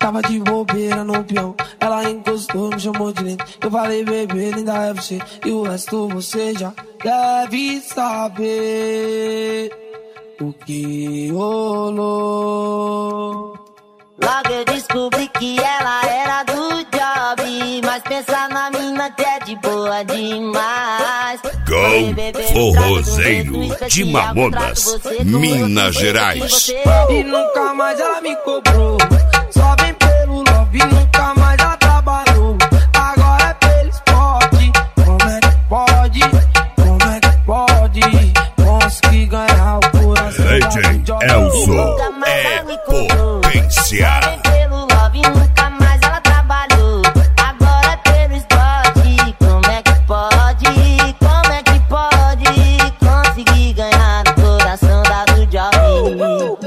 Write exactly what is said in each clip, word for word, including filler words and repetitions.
Tava de bobeira no peão, ela encostou, me chamou de lindo. Eu falei, bebê, linda é você, e o resto você já deve saber o que rolou. Logo eu descobri que ela era do job, mas pensa na mina que é de boa demais. Go Forrozeiro de Mamonas, Minas Gerais. E nunca mais ela me cobrou, só vem pelo love, nunca mais ela trabalhou. Agora é pelo esporte, como é que pode, como é que pode conseguir ganhar o coração D J Elzo é potência. Pelo love, nunca mais ela trabalhou. Agora é pelo esporte, como é que pode, como é que pode conseguir ganhar o coração da do jovem.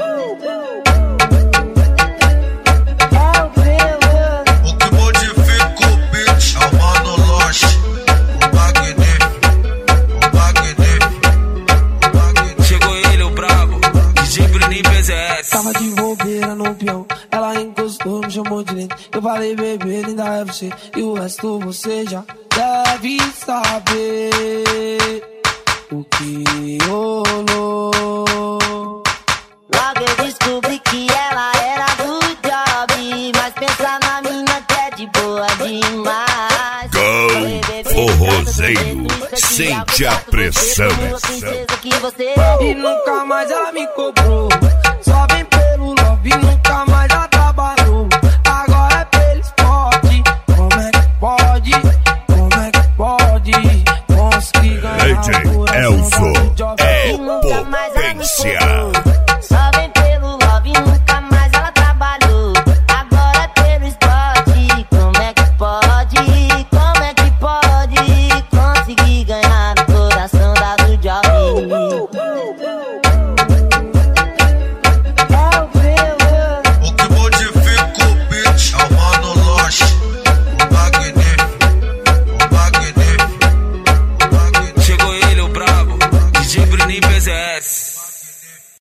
O que modifica o beat é o Mano Loche, o magnífico, o magnífico, o magnífico. Chegou ele, o brabo, D J Bruninho P Z S. Tava de bobeira no peão, ela encostou, me chamou de lindo. Eu falei, bebê, linda é você, e o resto você já deve saber o que rolou. Logo eu descobri que ela era do job, mas pensa na mina que é de boa demais. Go Forrozeiro, sente a pressão. E nunca mais ela me cobrou, só vem pelo love, nunca mais